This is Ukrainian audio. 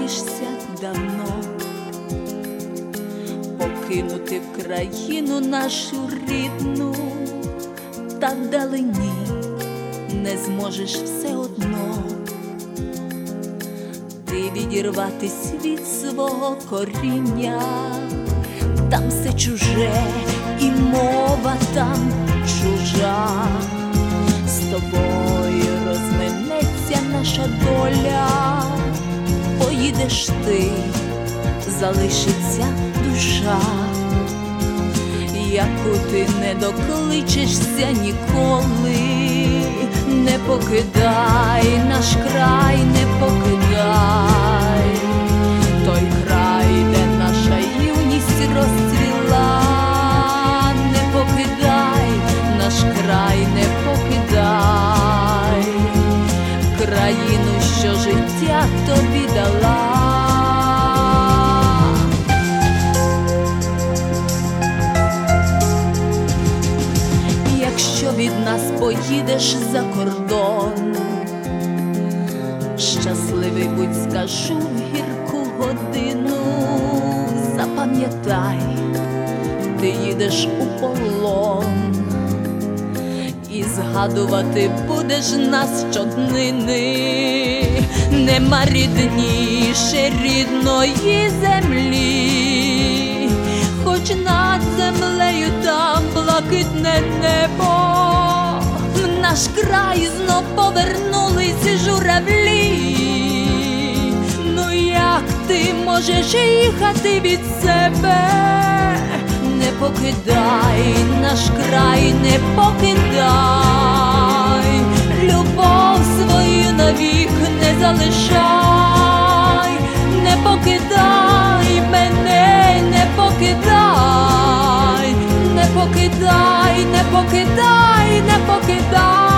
залишишся давно, покинути в країну нашу рідну, та вдалині не зможеш все одно. Ти відірватись від свого коріння, там все чуже і мова там чужа. З тобою розминеться наша доля, поїдеш ти, залишиться душа, яку ти не докличешся ніколи. Не покидай наш край, не покидай той край, де наша юність розцвіла. Не покидай наш край, не покидай країну, що життя тобі дала. Якщо від нас поїдеш за кордон, щасливий будь, скажу в гірку годину. Запам'ятай, ти їдеш у полон, і згадувати будеш нас щоднини. Нема рідніше рідної землі, хоч над землею там блакитне небо. В наш край знов повернулись журавлі. Ну як ти можеш їхати від себе? Не покидай наш край, не покидай, любов свою навік не залишай. Не покидай мене, не покидай, не покидай, не покидай, не покидай.